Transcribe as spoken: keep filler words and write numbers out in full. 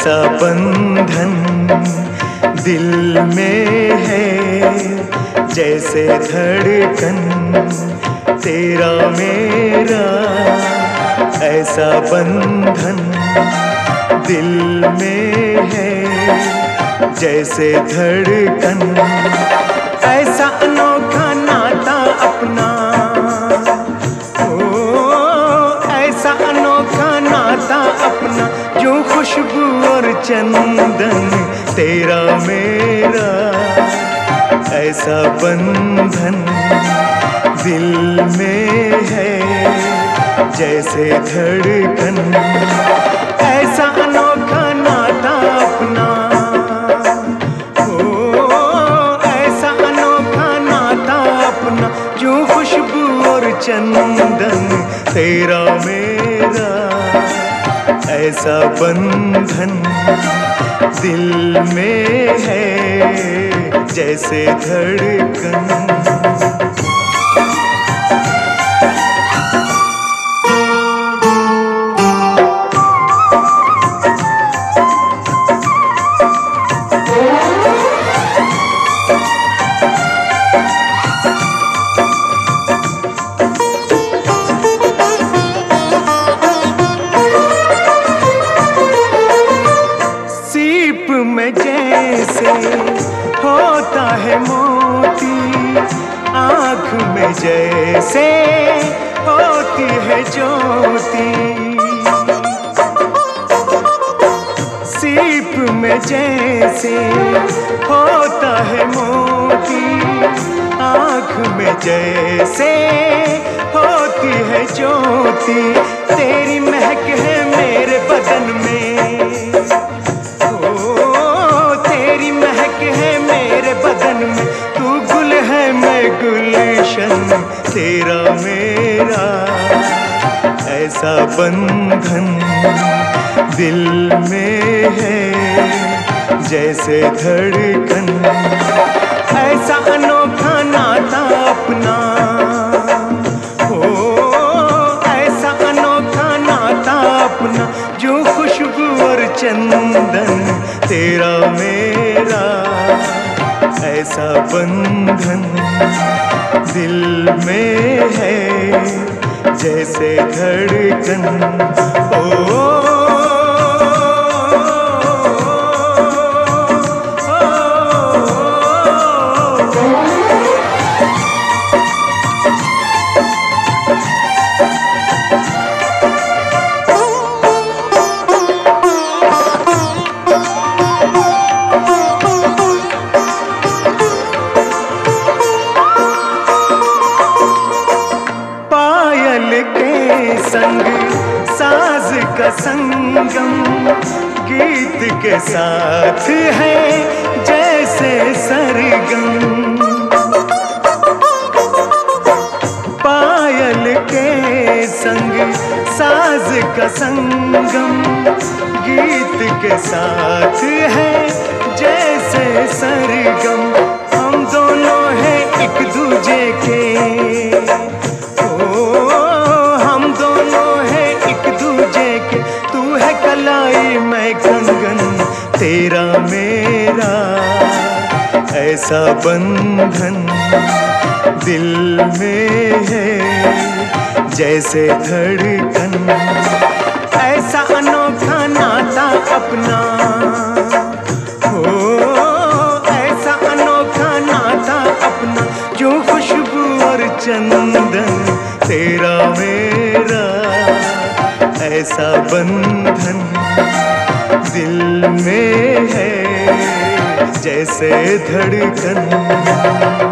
ऐसा बंधन दिल में है, जैसे धड़कन तेरा मेरा। ऐसा बंधन दिल में है, जैसे धड़कन। ऐसा अनोखा नाता अपना, ओ ऐसा अनोखा नाता अपना, जो खुशबू और चंदन तेरा मेरा। ऐसा बंधन दिल में है, जैसे धड़कन। ऐसा अनोखा नाता अपना, ओ ऐसा अनोखा नाता अपना, जो खुशबू और चंदन तेरा मेरा। ऐसा बंधन दिल में है, जैसे धड़कन। में जैसे होता है मोती, आँख में जैसे होती है ज्योति। सीप में जैसे होता है मोती, आँख में जैसे होती है ज्योति। तेरी महक है मेरे बदन में, तू गुल है मैं गुलशन तेरा मेरा। ऐसा बंधन दिल में है, जैसे धड़कन। ऐसा अनोखा नाता अपना, ओ ऐसा अनोखा नाता अपना, जो खुशबू और चंदन तेरा मेरा। ऐसा बंधन दिल में है, जैसे धड़कन। ओ के संग साज का संगम, गीत के साथ है जैसे सरगम। पायल के संग साज का संगम, गीत के साथ है जैसे सरगम। हम दोनों हैं एक दूजे के, कलाई मैं कंगन तेरा मेरा। ऐसा बंधन दिल में है, जैसे धड़कन। ऐसा अनोखा नाता अपना, हो ऐसा अनोखा नाता अपना, जो खुशबू और चंदन तेरा मेरा। ऐसा बंधन दिल में है, जैसे धड़कन।